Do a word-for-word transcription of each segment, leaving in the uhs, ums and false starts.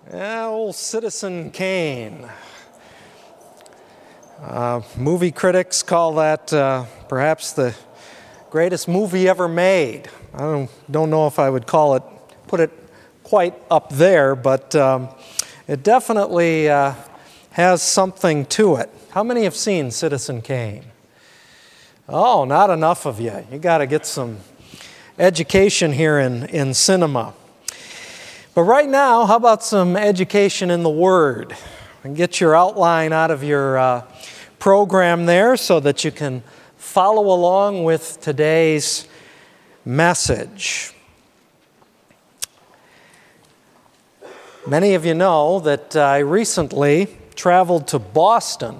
Yeah, old Citizen Kane. Uh, movie critics call that uh, perhaps the greatest movie ever made. I don't, don't know if I would call it, put it quite up there, but um, it definitely uh, has something to it. How many have seen Citizen Kane? Oh, not enough of you. You got to get some education here in, in cinema. But right now, how about some education in the Word? And get your outline out of your uh, program there so that you can follow along with today's message. Many of you know that I recently traveled to Boston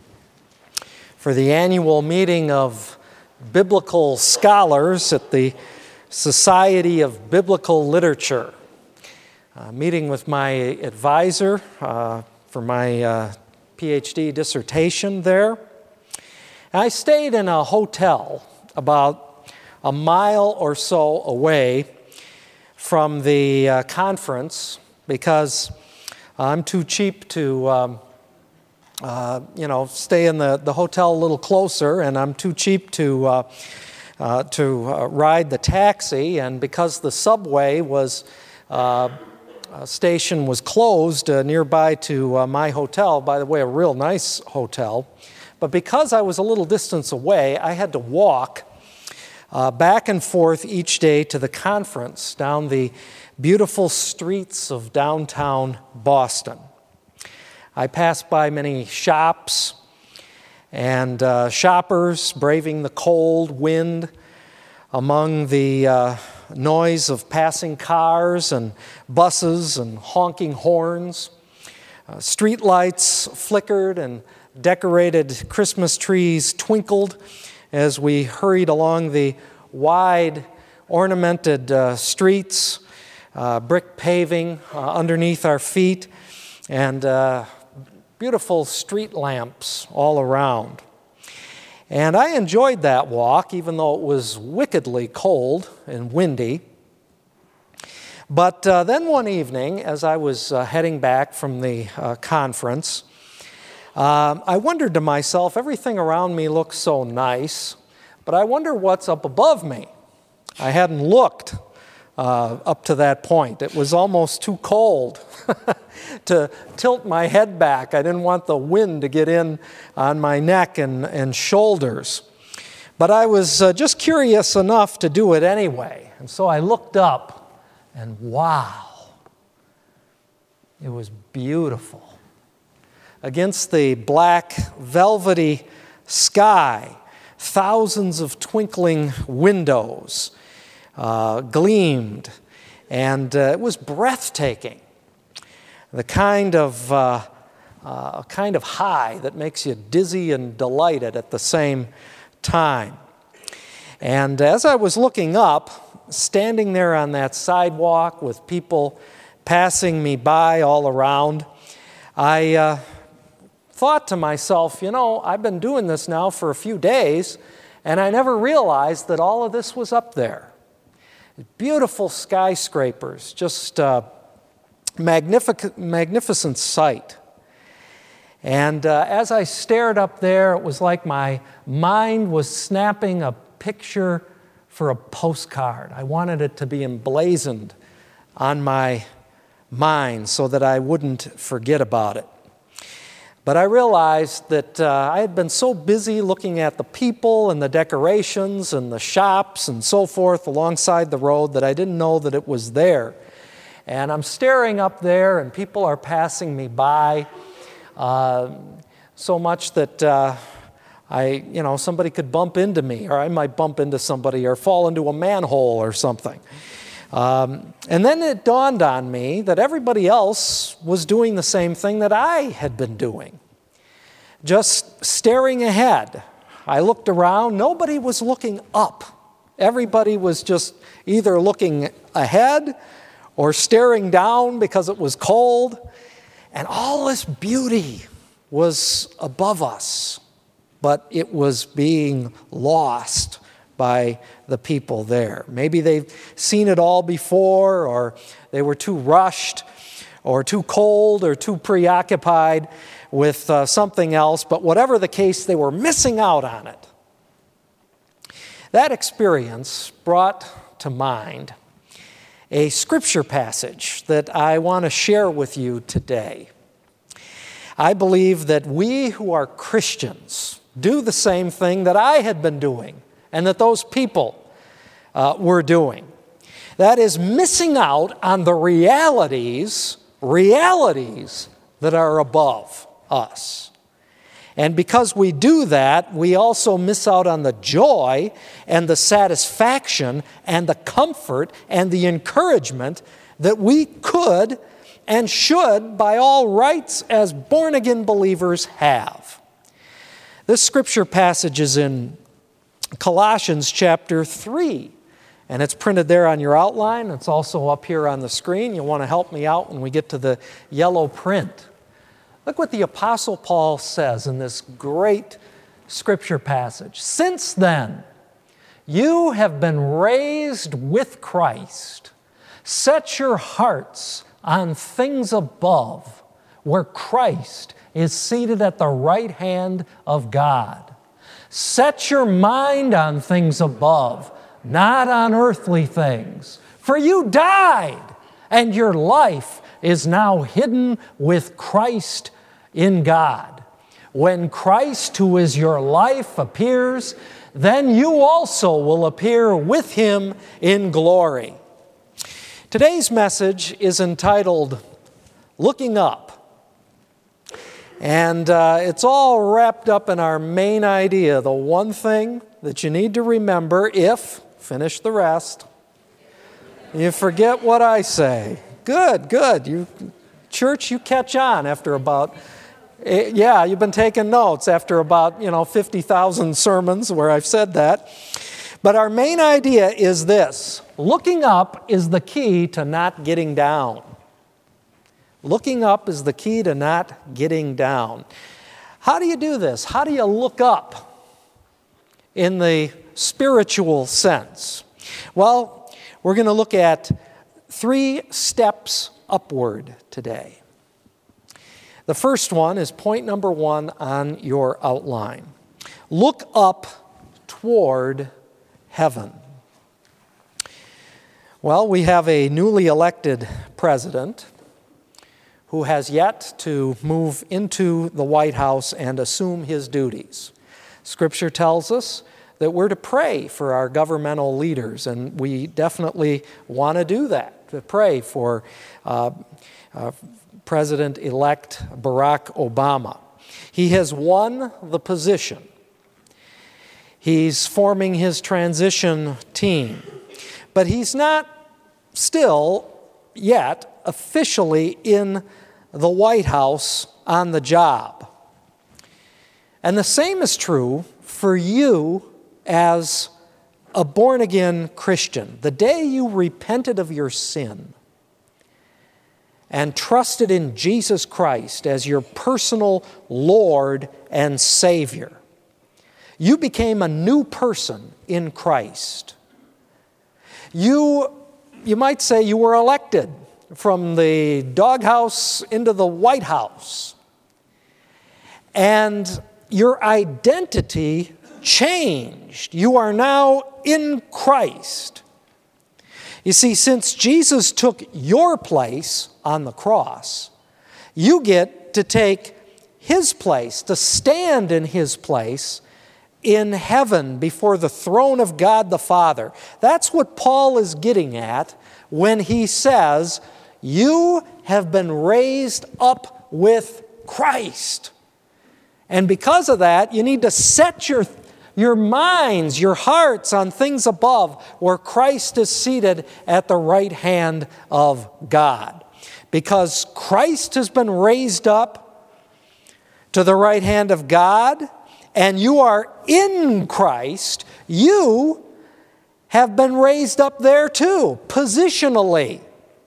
for the annual meeting of biblical scholars at the Society of Biblical Literature. Uh, meeting with my advisor uh, for my uh, PhD dissertation there. And I stayed in a hotel about a mile or so away from the uh, conference because I'm too cheap to um, uh, you know, stay in the, the hotel a little closer, and I'm too cheap to, uh, uh, to uh, ride the taxi, and because the subway was uh, Uh, station was closed uh, nearby to uh, my hotel, by the way, a real nice hotel. But because I was a little distance away, I had to walk uh, back and forth each day to the conference down the beautiful streets of downtown Boston. I passed by many shops and uh, shoppers braving the cold wind among the uh, noise of passing cars and buses and honking horns. Uh, street lights flickered and decorated Christmas trees twinkled as we hurried along the wide ornamented uh, streets, uh, brick paving uh, underneath our feet, and uh, beautiful street lamps all around. And I enjoyed that walk, even though it was wickedly cold and windy. But uh, then one evening, as I was uh, heading back from the uh, conference, uh, I wondered to myself, everything around me looks so nice, but I wonder what's up above me. I hadn't looked uh, up to that point. It was almost too cold to tilt my head back. I didn't want the wind to get in on my neck and, and shoulders. But I was uh, just curious enough to do it anyway. And so I looked up, and wow, it was beautiful. Against the black, velvety sky, thousands of twinkling windows uh, gleamed, and uh, it was breathtaking. The kind of uh, uh, kind of high that makes you dizzy and delighted at the same time. And as I was looking up, standing there on that sidewalk with people passing me by all around, I uh, thought to myself, you know, I've been doing this now for a few days, and I never realized that all of this was up there. Beautiful skyscrapers, just uh, Magnificent, magnificent sight. And uh, as I stared up there, it was like my mind was snapping a picture for a postcard. I wanted it to be emblazoned on my mind so that I wouldn't forget about it. But I realized that uh, I had been so busy looking at the people and the decorations and the shops and so forth alongside the road that I didn't know that it was there. And I'm staring up there, and people are passing me by uh, so much that uh, I, you know, somebody could bump into me, or I might bump into somebody or fall into a manhole or something. Um, and then it dawned on me that everybody else was doing the same thing that I had been doing, just staring ahead. I looked around. Nobody was looking up. Everybody was just either looking ahead or staring down because it was cold, and all this beauty was above us, but it was being lost by the people there. Maybe they've seen it all before, or they were too rushed, or too cold or too preoccupied with uh, something else, but whatever the case, they were missing out on it. That experience brought to mind a scripture passage that I want to share with you today. I believe that we who are Christians do the same thing that I had been doing and that those people uh, were doing. That is missing out on the realities, realities that are above us. And because we do that, we also miss out on the joy and the satisfaction and the comfort and the encouragement that we could and should, by all rights, as born-again believers have. This scripture passage is in Colossians chapter three, and it's printed there on your outline. It's also up here on the screen. You'll want to help me out when we get to the yellow print. Look what the Apostle Paul says in this great scripture passage. Since then, you have been raised with Christ. Set your hearts on things above, where Christ is seated at the right hand of God. Set your mind on things above, not on earthly things. For you died, and your life is now hidden with Christ in God. When Christ, who is your life, appears, then you also will appear with Him in glory. Today's message is entitled, Looking Up. And uh, it's all wrapped up in our main idea, the one thing that you need to remember if, finish the rest, you forget what I say. Good, good. You, church, you catch on after about, yeah, you've been taking notes after about, you know, fifty thousand sermons where I've said that. But our main idea is this. Looking up is the key to not getting down. Looking up is the key to not getting down. How do you do this? How do you look up in the spiritual sense? Well, we're going to look at three steps upward today. The first one is point number one on your outline. Look up toward heaven. Well, we have a newly elected president who has yet to move into the White House and assume his duties. Scripture tells us that we're to pray for our governmental leaders, and we definitely want to do that, to pray for uh, uh, President-elect Barack Obama. He has won the position. He's forming his transition team, but he's not still yet officially in the White House on the job. And the same is true for you as a born-again Christian. The day you repented of your sin and trusted in Jesus Christ as your personal Lord and Savior, you became a new person in Christ. You, you might say you were elected from the doghouse into the White House. And your identity changed. You are now in Christ. You see, since Jesus took your place on the cross, you get to take His place, to stand in His place in heaven before the throne of God the Father. That's what Paul is getting at when he says, you have been raised up with Christ. And because of that, you need to set your, your minds, your hearts on things above, where Christ is seated at the right hand of God. Because Christ has been raised up to the right hand of God, and you are in Christ, you have been raised up there too, positionally.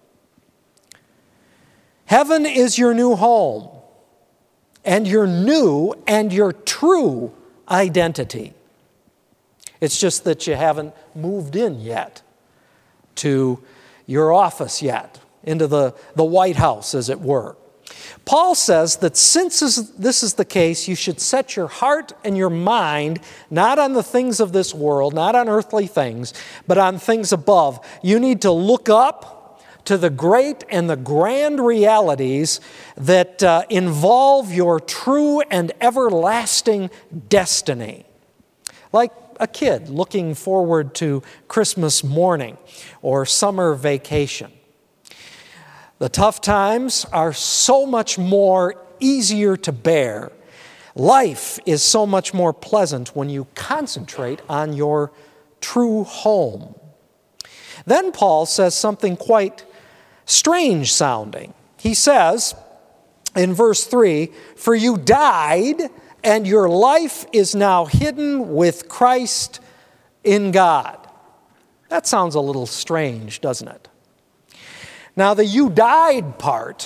Heaven is your new home, and your new and your true identity. It's just that you haven't moved in yet to your office yet, into the, the White House, as it were. Paul says that since this is the case, you should set your heart and your mind not on the things of this world, not on earthly things, but on things above. You need to look up to the great and the grand realities that uh, involve your true and everlasting destiny. Like a kid looking forward to Christmas morning or summer vacation. The tough times are so much more easier to bear. Life is so much more pleasant when you concentrate on your true home. Then Paul says something quite strange sounding. He says in verse three, "For you died, and your life is now hidden with Christ in God." That sounds a little strange, doesn't it? Now, the "you died" part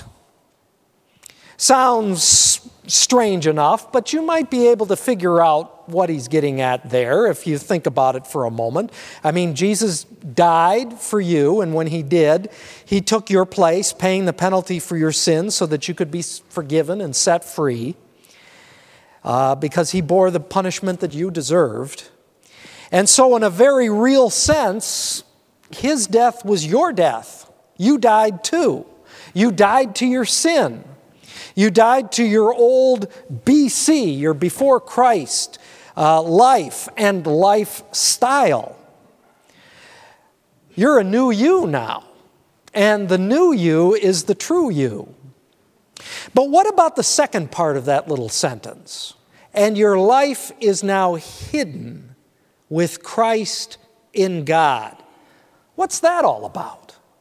sounds strange enough, but you might be able to figure out what he's getting at there if you think about it for a moment. I mean, Jesus died for you, and when he did, he took your place, paying the penalty for your sins so that you could be forgiven and set free, uh, because he bore the punishment that you deserved. And so in a very real sense, his death was your death. You died too. You died to your sin. You died to your old B C, your before Christ uh, life and lifestyle. You're a new you now. And the new you is the true you. But what about the second part of that little sentence? And your life is now hidden with Christ in God. What's that all about?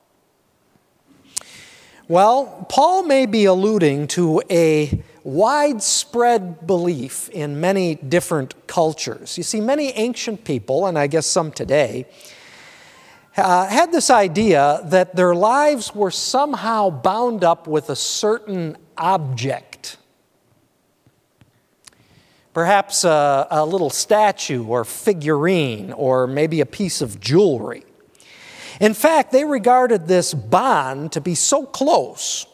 Well, Paul may be alluding to a widespread belief in many different cultures. You see, many ancient people, and I guess some today, uh, had this idea that their lives were somehow bound up with a certain object. Perhaps a, a little statue or figurine, or maybe a piece of jewelry. In fact, they regarded this bond to be so close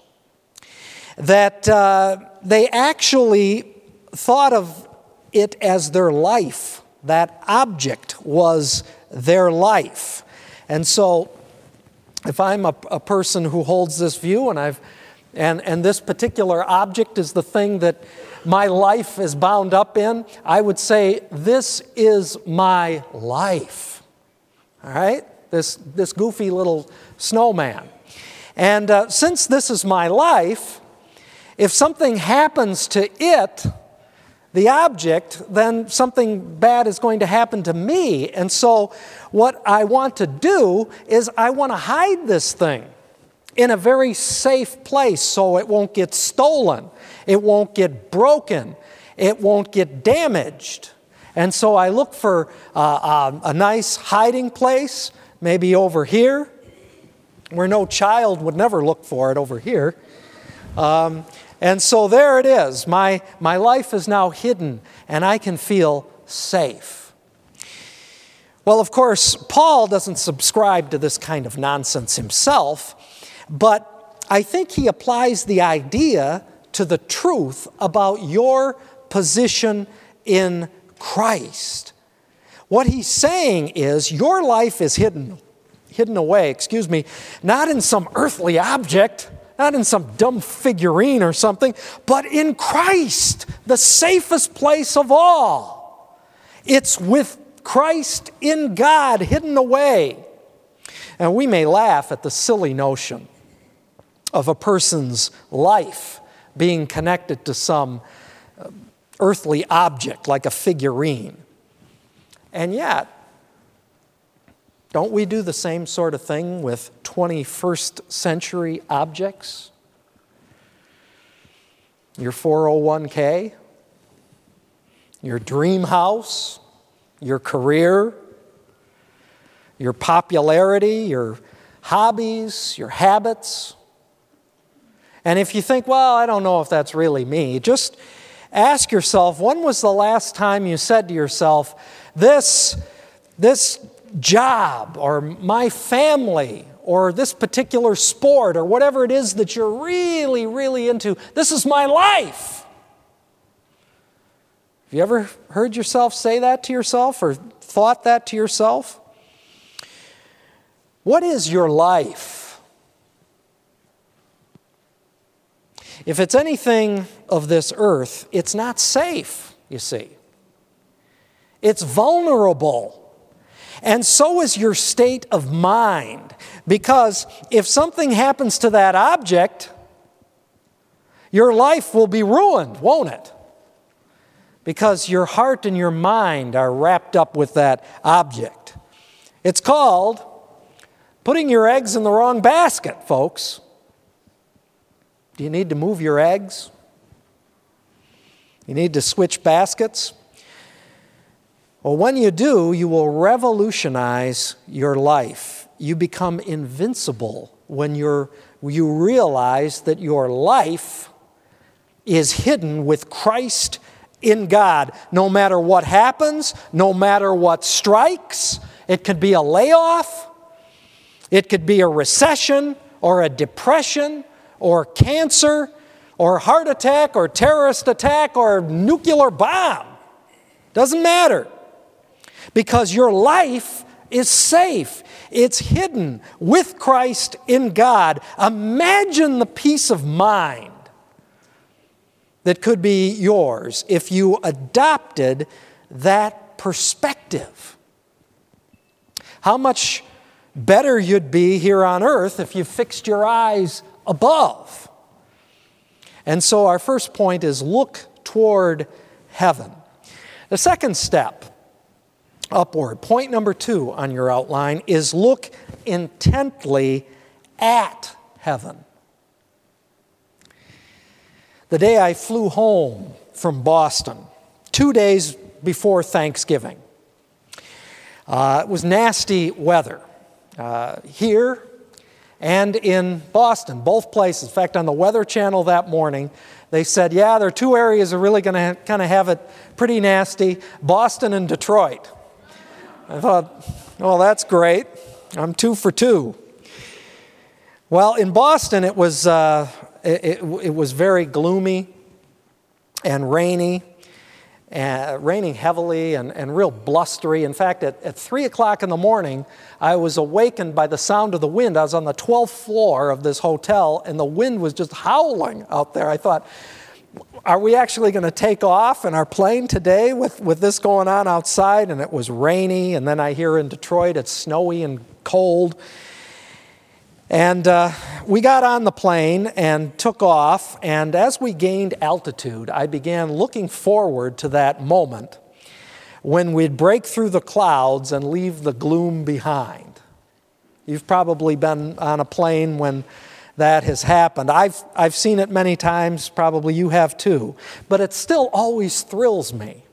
that uh, they actually thought of it as their life. That object was their life. And so, if I'm a, a person who holds this view, and I've and, and this particular object is the thing that my life is bound up in, I would say, this is my life. All right? This, this goofy little snowman. And uh, since this is my life, if something happens to it, the object, then something bad is going to happen to me. And so what I want to do is I want to hide this thing in a very safe place so it won't get stolen, it won't get broken, it won't get damaged. And so I look for uh, uh, a nice hiding place, maybe over here, where no child would never look for it, over here. Um, and so there it is. My, my life is now hidden, and I can feel safe. Well, of course, Paul doesn't subscribe to this kind of nonsense himself, but I think he applies the idea to the truth about your position in Christ. What he's saying is your life is hidden, hidden away, excuse me, not in some earthly object, not in some dumb figurine or something, but in Christ, the safest place of all. It's with Christ in God, hidden away. And we may laugh at the silly notion of a person's life being connected to some earthly object like a figurine. And yet, don't we do the same sort of thing with twenty-first century objects? Your four oh one k, your dream house, your career, your popularity, your hobbies, your habits. And if you think, well, I don't know if that's really me, just ask yourself, when was the last time you said to yourself, this, this job or my family or this particular sport or whatever it is that you're really, really into. This is my life. Have you ever heard yourself say that to yourself or thought that to yourself? What is your life? If it's anything of this earth, it's not safe, you see. It's vulnerable. And so is your state of mind. Because if something happens to that object, your life will be ruined, won't it? Because your heart and your mind are wrapped up with that object. It's called putting your eggs in the wrong basket, folks. Do you need to move your eggs? You need to switch baskets? Well, when you do, you will revolutionize your life. You become invincible when you're, you realize that your life is hidden with Christ in God. No matter what happens, no matter what strikes, it could be a layoff, it could be a recession or a depression or cancer or heart attack or terrorist attack or nuclear bomb. Doesn't matter. Because your life is safe. It's hidden with Christ in God. Imagine the peace of mind that could be yours if you adopted that perspective. How much better you'd be here on earth if you fixed your eyes above. And so our first point is look toward heaven. The second step upward, point number two on your outline, is look intently at heaven. The day I flew home from Boston, two days before Thanksgiving, uh, it was nasty weather uh, here and in Boston, both places. In fact, on the Weather Channel that morning, they said, yeah, there are two areas that are really going to kind of have it pretty nasty, Boston and Detroit. I thought, well, that's great. I'm two for two. Well, in Boston, it was uh, it, it, it was very gloomy and rainy, uh, raining heavily and, and real blustery. In fact, at, at three o'clock in the morning, I was awakened by the sound of the wind. I was on the twelfth floor of this hotel, and the wind was just howling out there. I thought, are we actually going to take off in our plane today with, with this going on outside? And it was rainy, and then I hear in Detroit it's snowy and cold. And uh, we got on the plane and took off, and as we gained altitude, I began looking forward to that moment when we'd break through the clouds and leave the gloom behind. You've probably been on a plane when that has happened. I've, I've seen it many times, probably you have too, but it still always thrills me.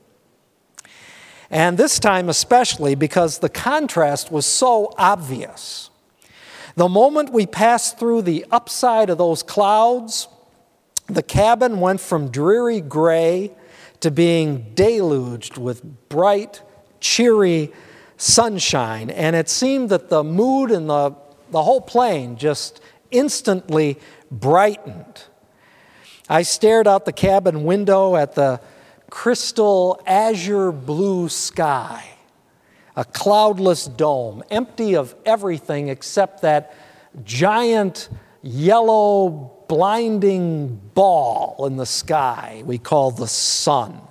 And this time especially because the contrast was so obvious. The moment we passed through the upside of those clouds, the cabin went from dreary gray to being deluged with bright, cheery sunshine. And it seemed that the mood in the, the whole plane just instantly brightened. I stared out the cabin window at the crystal azure blue sky, a cloudless dome, empty of everything except that giant yellow blinding ball in the sky we call the sun.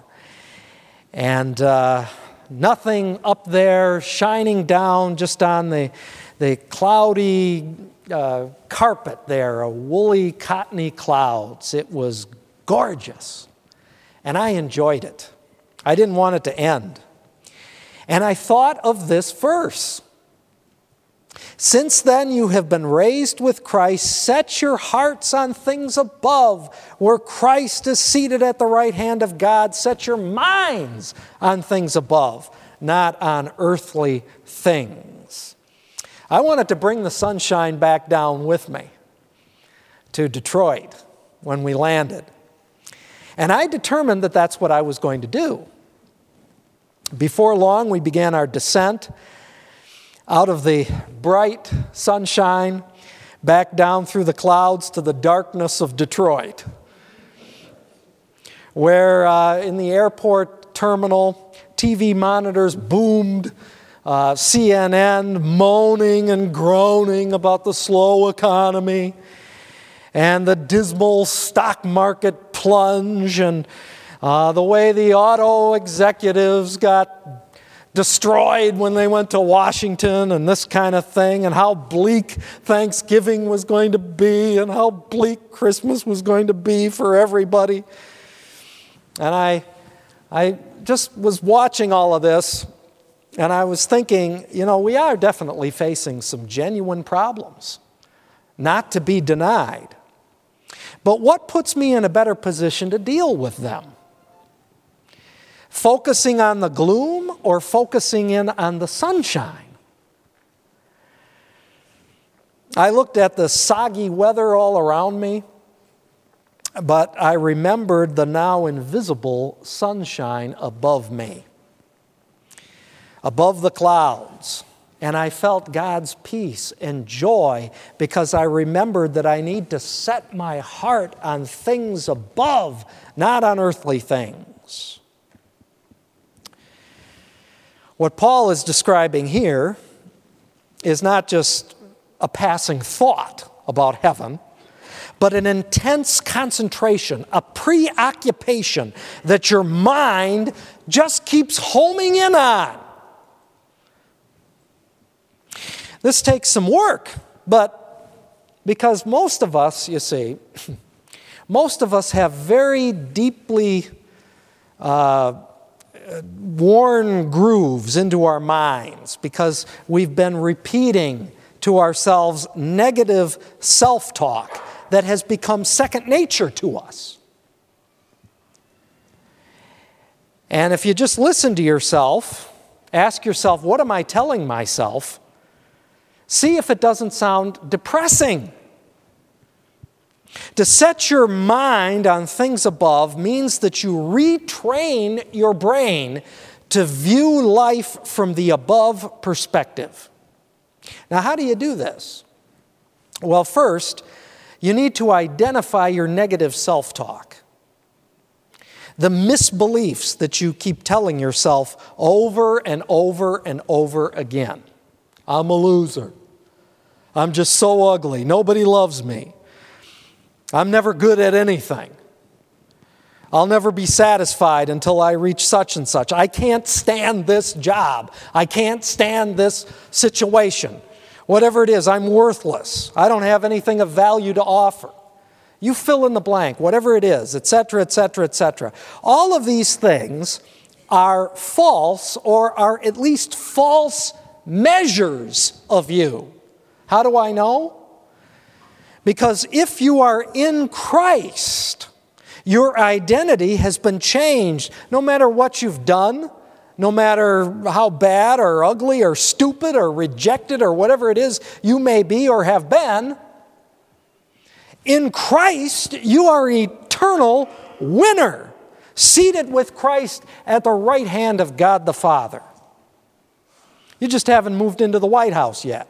And uh, nothing up there shining down just on the, the cloudy uh, carpet there, a woolly, cottony clouds. It was gorgeous. And I enjoyed it. I didn't want it to end. And I thought of this verse. Since then you have been raised with Christ, set your hearts on things above, where Christ is seated at the right hand of God. Set your minds on things above, not on earthly things. I wanted to bring the sunshine back down with me to Detroit when we landed. And I determined that that's what I was going to do. Before long, we began our descent. out of the bright sunshine back down through the clouds to the darkness of Detroit, where uh, in the airport terminal, T V monitors boomed, uh, C N N moaning and groaning about the slow economy and the dismal stock market plunge, and uh, the way the auto executives got destroyed when they went to Washington and this kind of thing, and how bleak Thanksgiving was going to be and how bleak Christmas was going to be for everybody. And I, I just was watching all of this, and I was thinking, you know, we are definitely facing some genuine problems, not to be denied. But what puts me in a better position to deal with them? Focusing on the gloom or focusing in on the sunshine? I looked at the soggy weather all around me, but I remembered the now invisible sunshine above me, above the clouds. And I felt God's peace and joy because I remembered that I need to set my heart on things above, not on earthly things. What Paul is describing here is not just a passing thought about heaven, but an intense concentration, a preoccupation that your mind just keeps homing in on. This takes some work, but because most of us, you see, most of us have very deeply uh, worn grooves into our minds because we've been repeating to ourselves negative self-talk that has become second nature to us. And if you just listen to yourself, ask yourself, what am I telling myself? See if it doesn't sound depressing. To set your mind on things above means that you retrain your brain to view life from the above perspective. Now, how do you do this? Well, first, you need to identify your negative self-talk. The misbeliefs that you keep telling yourself over and over and over again. I'm a loser. I'm just so ugly. Nobody loves me. I'm never good at anything. I'll never be satisfied until I reach such and such. I can't stand this job. I can't stand this situation. Whatever it is, I'm worthless. I don't have anything of value to offer. You fill in the blank, whatever it is, et cetera, et cetera, et cetera. All of these things are false, or are at least false measures of you. How do I know? Because if you are in Christ, your identity has been changed. No matter what you've done, no matter how bad or ugly or stupid or rejected or whatever it is you may be or have been, in Christ you are an eternal winner, seated with Christ at the right hand of God the Father. You just haven't moved into the White House yet.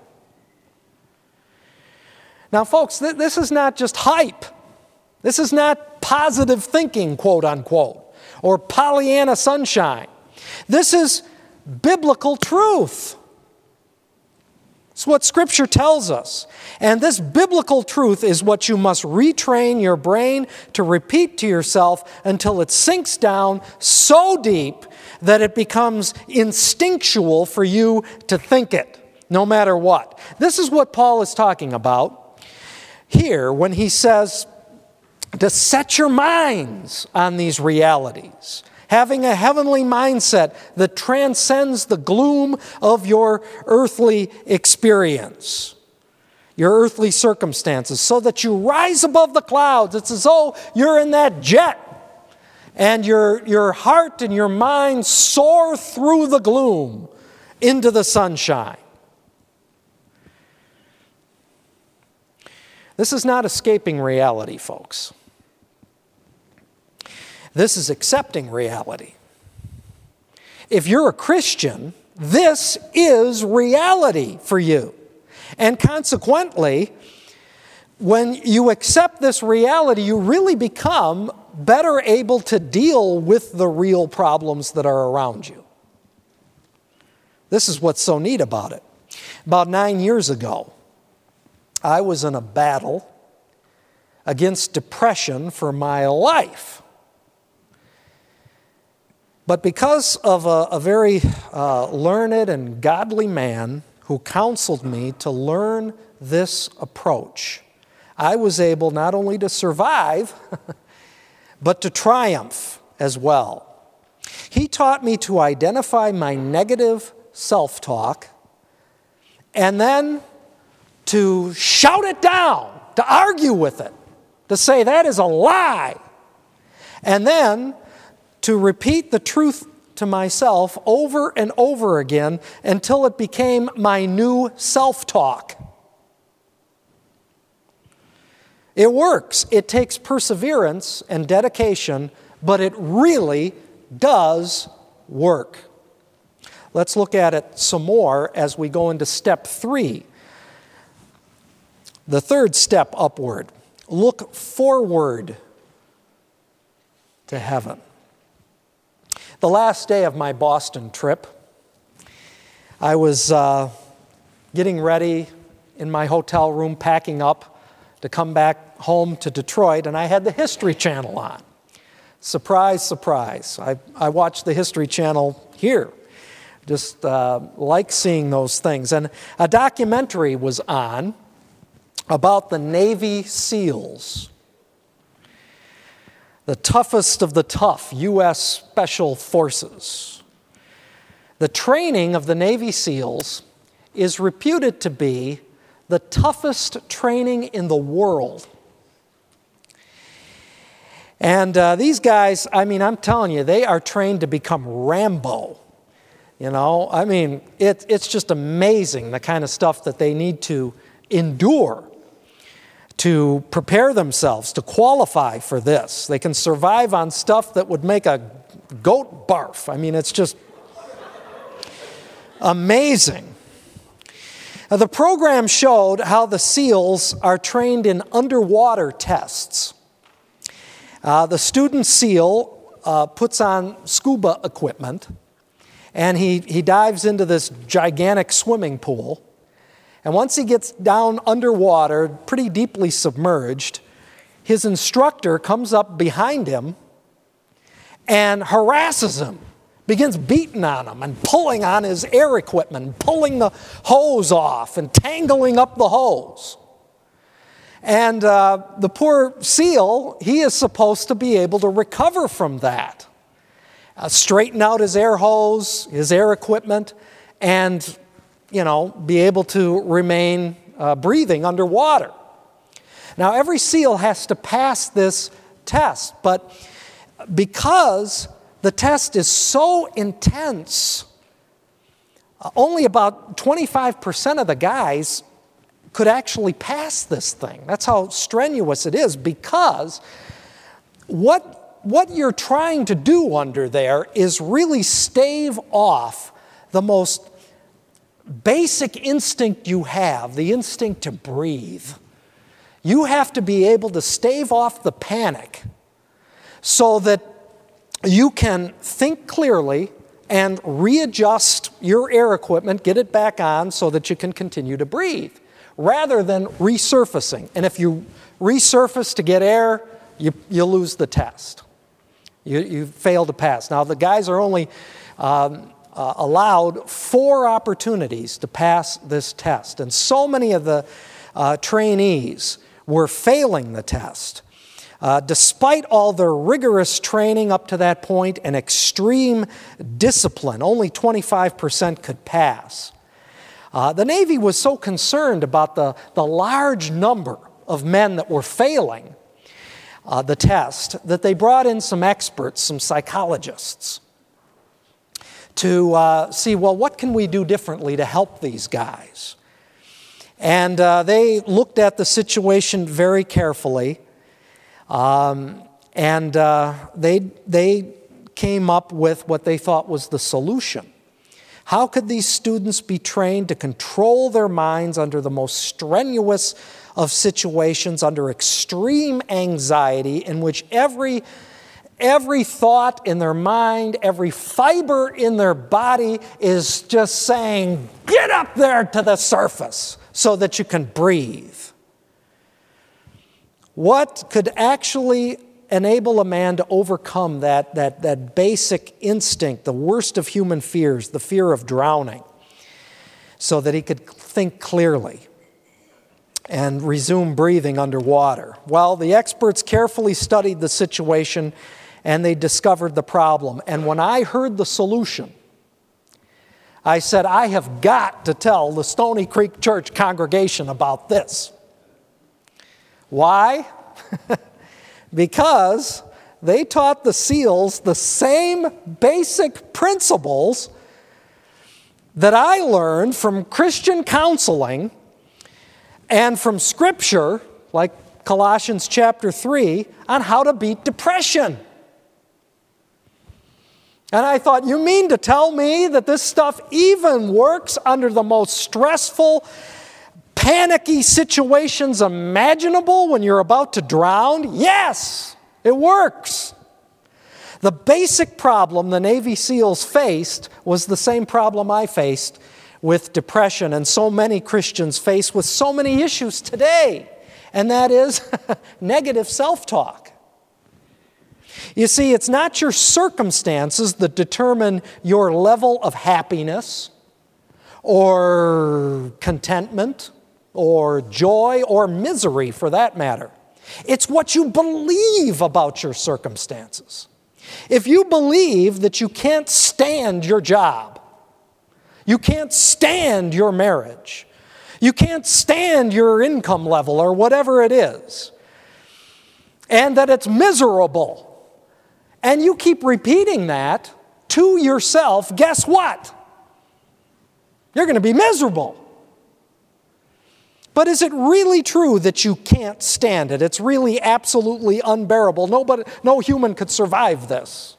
Now, folks, th- this is not just hype. This is not positive thinking, quote unquote, or Pollyanna sunshine. This is biblical truth. It's what Scripture tells us. And this biblical truth is what you must retrain your brain to repeat to yourself until it sinks down so deep that it becomes instinctual for you to think it, no matter what. This is what Paul is talking about here when he says to set your minds on these realities, having a heavenly mindset that transcends the gloom of your earthly experience, your earthly circumstances, so that you rise above the clouds. It's as though you're in that jet and your, your heart and your mind soar through the gloom into the sunshine. This is not escaping reality, folks. This is accepting reality. If you're a Christian, This is reality for you. And consequently, when you accept this reality, you really become better able to deal with the real problems that are around you. This is what's so neat about it. About nine years ago, I was in a battle against depression for my life. But because of a, a very uh, learned and godly man who counseled me to learn this approach, I was able not only to survive, but to triumph as well. He taught me to identify my negative self-talk and then to shout it down, to argue with it, to say that is a lie, and then to repeat the truth to myself over and over again until it became my new self-talk. It works. It takes perseverance and dedication, but it really does work. Let's look at it some more as we go into step three. The third step upward. Look forward to heaven. The last day of my Boston trip, I was uh, getting ready in my hotel room, packing up to come back home to Detroit, and I had the History Channel on. Surprise, surprise. I, I watched the History Channel here. Just uh, like seeing those things. And a documentary was on about the Navy SEALs, the toughest of the tough U S Special Forces. The training of the Navy SEALs is reputed to be the toughest training in the world. And uh, these guys, I mean, I'm telling you, they are trained to become Rambo. You know, I mean, it, it's just amazing the kind of stuff that they need to endure to prepare themselves, to qualify for this. They can survive on stuff that would make a goat barf. I mean, it's just amazing. Now, the program showed how the SEALs are trained in underwater tests. Uh, the student SEAL uh, puts on scuba equipment, and he, he dives into this gigantic swimming pool. And once he gets down underwater, pretty deeply submerged, his instructor comes up behind him and harasses him, begins beating on him and pulling on his air equipment, pulling the hose off and tangling up the hose. And uh, the poor SEAL, he is supposed to be able to recover from that. Uh, straighten out his air hose, his air equipment, and, you know, be able to remain uh, breathing underwater. Now, every SEAL has to pass this test, but because the test is so intense, uh, only about twenty-five percent of the guys could actually pass this thing. That's how strenuous it is, because what, what you're trying to do under there is really stave off the most basic instinct you have, the instinct to breathe. You have to be able to stave off the panic so that you can think clearly and readjust your air equipment, get it back on so that you can continue to breathe, rather than resurfacing. And if you resurface to get air, you, you lose the test. You, you fail to pass. Now, the guys are only um, uh, allowed four opportunities to pass this test. And so many of the uh, trainees were failing the test. Uh, despite all their rigorous training up to that point and extreme discipline, only twenty-five percent could pass. Uh, the Navy was so concerned about the, the large number of men that were failing uh, the test that they brought in some experts, some psychologists, to uh, see, well, what can we do differently to help these guys? And uh, they looked at the situation very carefully, um, and uh, they, they came up with what they thought was the solution. How could these students be trained to control their minds under the most strenuous of situations, under extreme anxiety, in which every, every thought in their mind, every fiber in their body is just saying, get up there to the surface so that you can breathe? What could actually enable a man to overcome that, that, that basic instinct, the worst of human fears, the fear of drowning, so that he could think clearly and resume breathing underwater? Well, the experts carefully studied the situation and they discovered the problem. And when I heard the solution, I said, I have got to tell the Stony Creek Church congregation about this. Why? Because they taught the SEALs the same basic principles that I learned from Christian counseling and from Scripture, like Colossians chapter three, on how to beat depression. And I thought, you mean to tell me that this stuff even works under the most stressful, panicky situations imaginable when you're about to drown? Yes, it works. The basic problem the Navy SEALs faced was the same problem I faced with depression, and so many Christians face with so many issues today, and that is negative self-talk. You see, it's not your circumstances that determine your level of happiness or contentment or joy, or misery for that matter. It's what you believe about your circumstances. If you believe that you can't stand your job, you can't stand your marriage, you can't stand your income level or whatever it is, and that it's miserable, and you keep repeating that to yourself, guess what? You're going to be miserable. But is it really true that you can't stand it? It's really absolutely unbearable. Nobody, no human could survive this.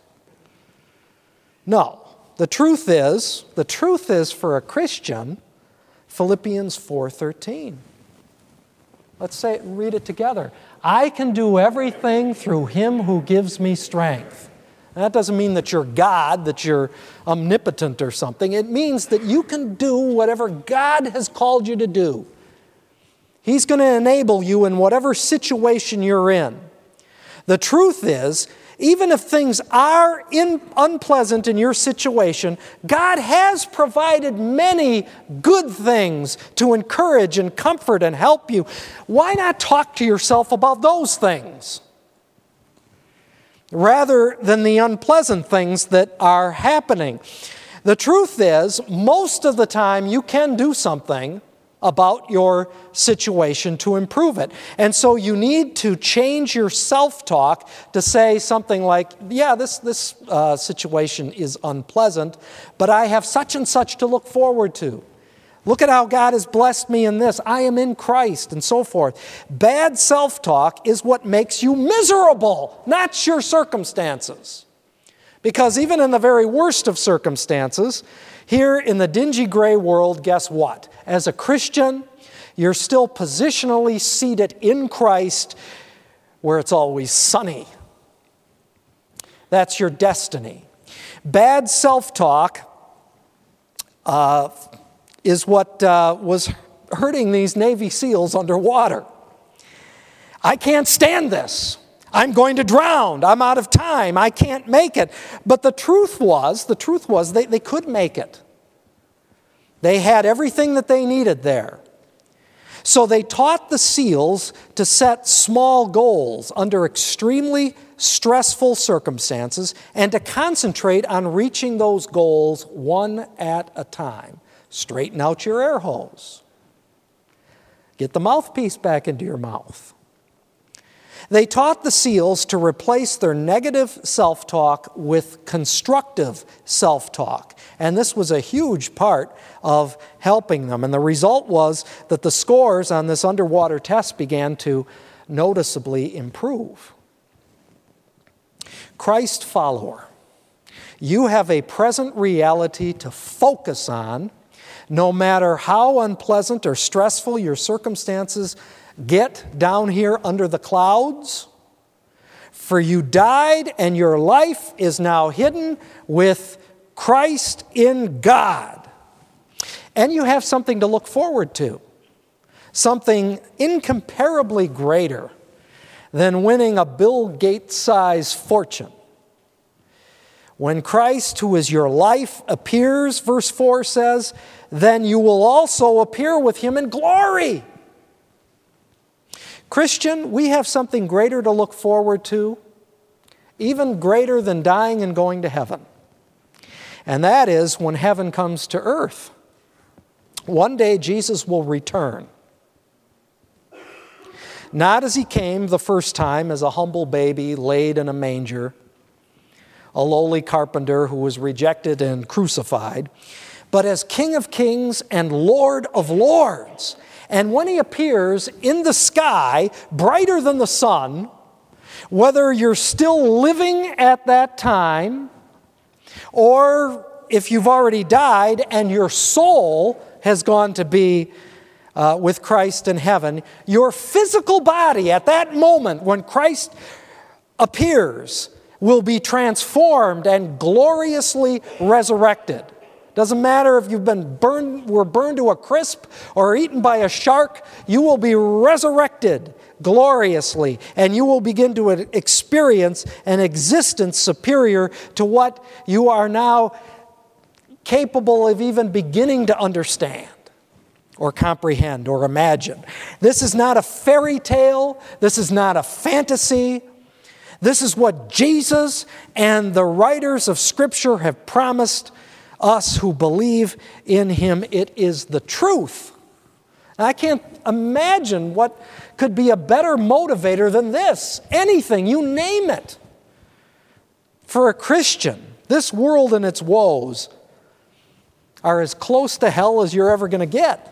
No. The truth is, the truth is for a Christian, Philippians four thirteen. Let's say, read it together. I can do everything through Him who gives me strength. And that doesn't mean that you're God, that you're omnipotent or something. It means that you can do whatever God has called you to do. He's going to enable you in whatever situation you're in. The truth is, even if things are in, unpleasant in your situation, God has provided many good things to encourage and comfort and help you. Why not talk to yourself about those things rather than the unpleasant things that are happening? The truth is, most of the time you can do something about your situation to improve it. And so you need to change your self-talk to say something like, yeah, this, this uh, situation is unpleasant, but I have such and such to look forward to. Look at how God has blessed me in this. I am in Christ, and so forth. Bad self-talk is what makes you miserable, not your circumstances. Because even in the very worst of circumstances, here in the dingy gray world, guess what? As a Christian, you're still positionally seated in Christ where it's always sunny. That's your destiny. Bad self-talk uh, is what uh, was hurting these Navy SEALs underwater. I can't stand this. I'm going to drown. I'm out of time. I can't make it. But the truth was, the truth was they, they could make it. They had everything that they needed there. So they taught the SEALs to set small goals under extremely stressful circumstances and to concentrate on reaching those goals one at a time. Straighten out your air hose. Get the mouthpiece back into your mouth. They taught the SEALs to replace their negative self-talk with constructive self-talk. And this was a huge part of helping them. And the result was that the scores on this underwater test began to noticeably improve. Christ follower, You have a present reality to focus on, no matter how unpleasant or stressful your circumstances get down here under the clouds. For you died, and your life is now hidden with Christ in God. And you have something to look forward to, something incomparably greater than winning a Bill Gates-sized fortune. When Christ, who is your life, appears, verse four says, then you will also appear with him in glory. Christian, we have something greater to look forward to, even greater than dying and going to heaven. And that is when heaven comes to earth. One day Jesus will return. Not as he came the first time as a humble baby laid in a manger, a lowly carpenter who was rejected and crucified, but as King of Kings and Lord of Lords. And when he appears in the sky, brighter than the sun, whether you're still living at that time, or if you've already died and your soul has gone to be uh, with Christ in heaven, your physical body at that moment when Christ appears will be transformed and gloriously resurrected. Doesn't matter if you've been burned, were burned to a crisp or eaten by a shark, you will be resurrected gloriously, and you will begin to experience an existence superior to what you are now capable of even beginning to understand or comprehend or imagine. This is not a fairy tale. This is not a fantasy. This is what Jesus and the writers of Scripture have promised us who believe in him. It is the truth. I can't imagine what could be a better motivator than this. Anything, you name it. For a Christian, this world and its woes are as close to hell as you're ever going to get.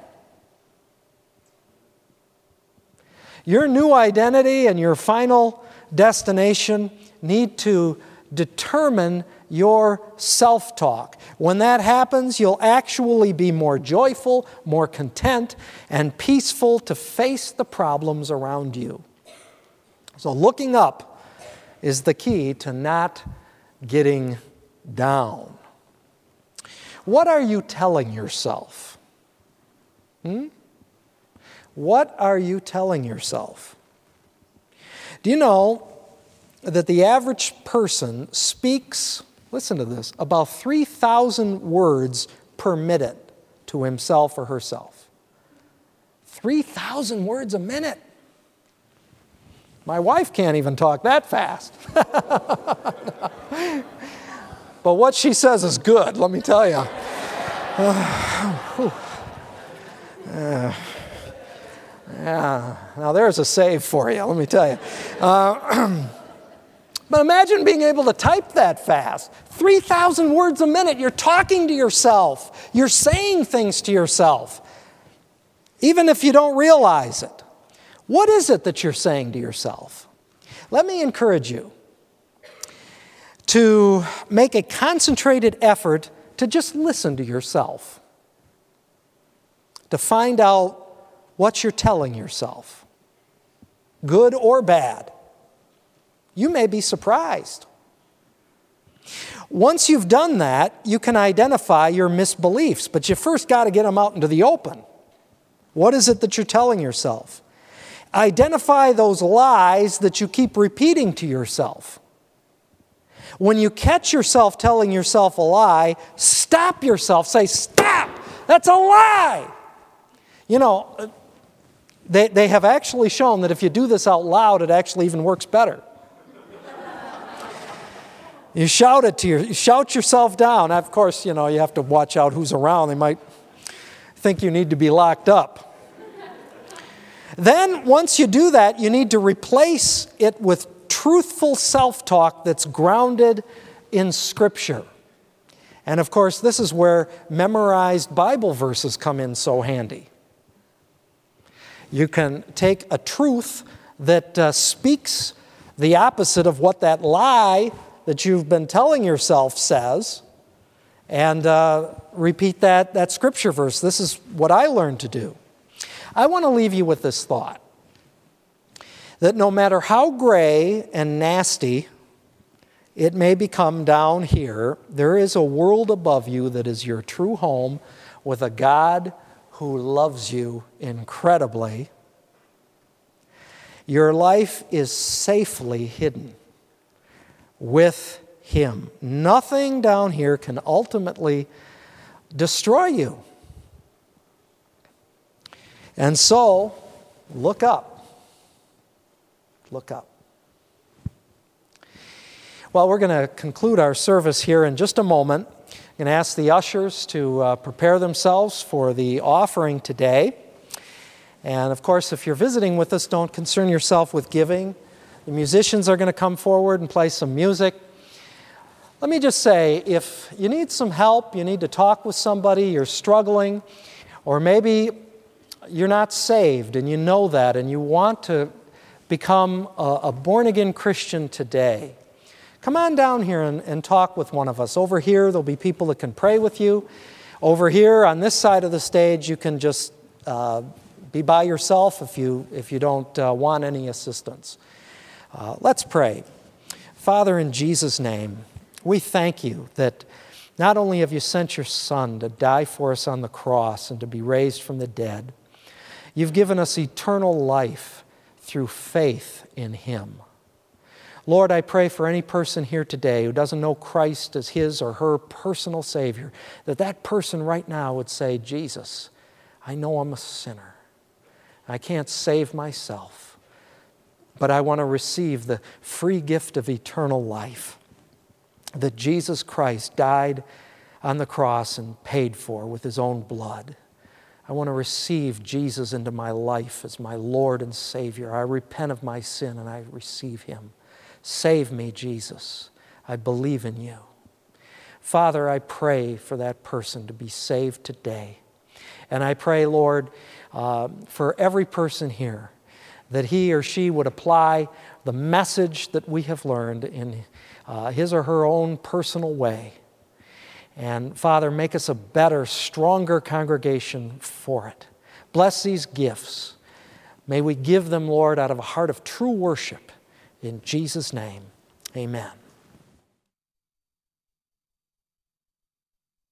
Your new identity and your final destination need to determine your self-talk. When that happens, you'll actually be more joyful, more content, and peaceful to face the problems around you. So looking up is the key to not getting down. What are you telling yourself? Hmm? What are you telling yourself? Do you know that the average person speaks, listen to this, about three thousand words per minute to himself or herself? three thousand words a minute. My wife can't even talk that fast. But what she says is good, let me tell you. Uh, uh, yeah, now there's a save for you, let me tell you. Uh, but imagine being able to type that fast. three thousand words a minute. You're talking to yourself. You're saying things to yourself, even if you don't realize it. What is it that you're saying to yourself? Let me encourage you to make a concentrated effort to just listen to yourself, to find out what you're telling yourself, good or bad. You may be surprised. Once you've done that, you can identify your misbeliefs, but you first got to get them out into the open. What is it that you're telling yourself? Identify those lies that you keep repeating to yourself. When you catch yourself telling yourself a lie, stop yourself. Say, stop! That's a lie! You know, they, they have actually shown that if you do this out loud, it actually even works better. You shout it to your, you shout yourself down. Of course, you know, you have to watch out who's around. They might think you need to be locked up. Then, once you do that, you need to replace it with truthful self-talk that's grounded in Scripture. And of course, this is where memorized Bible verses come in so handy. You can take a truth that uh, speaks the opposite of what that lie that you've been telling yourself says, and uh, repeat that, that scripture verse. This is what I learned to do. I want to leave you with this thought, that no matter how gray and nasty it may become down here, there is a world above you that is your true home with a God who loves you incredibly. Your life is safely hidden with Him. Nothing down here can ultimately destroy you. And so, look up. Look up. Well, we're going to conclude our service here in just a moment. I'm going to ask the ushers to uh, prepare themselves for the offering today. And of course, if you're visiting with us, don't concern yourself with giving. The musicians are going to come forward and play some music. Let me just say, if you need some help, you need to talk with somebody, you're struggling, or maybe you're not saved and you know that and you want to become a, a born-again Christian today, come on down here and, and talk with one of us. Over here, there'll be people that can pray with you. Over here, on this side of the stage, you can just uh, be by yourself if you, if you don't uh, want any assistance. Uh, let's pray. Father, in Jesus' name, we thank you that not only have you sent your Son to die for us on the cross and to be raised from the dead, you've given us eternal life through faith in Him. Lord, I pray for any person here today who doesn't know Christ as his or her personal Savior, that that person right now would say, Jesus, I know I'm a sinner. I can't save myself, but I want to receive the free gift of eternal life that Jesus Christ died on the cross and paid for with His own blood. I want to receive Jesus into my life as my Lord and Savior. I repent of my sin and I receive Him. Save me, Jesus. I believe in you. Father, I pray for that person to be saved today. And I pray, Lord, uh, for every person here, that he or she would apply the message that we have learned in uh, his or her own personal way. And Father, make us a better, stronger congregation for it. Bless these gifts. May we give them, Lord, out of a heart of true worship. In Jesus' name, amen.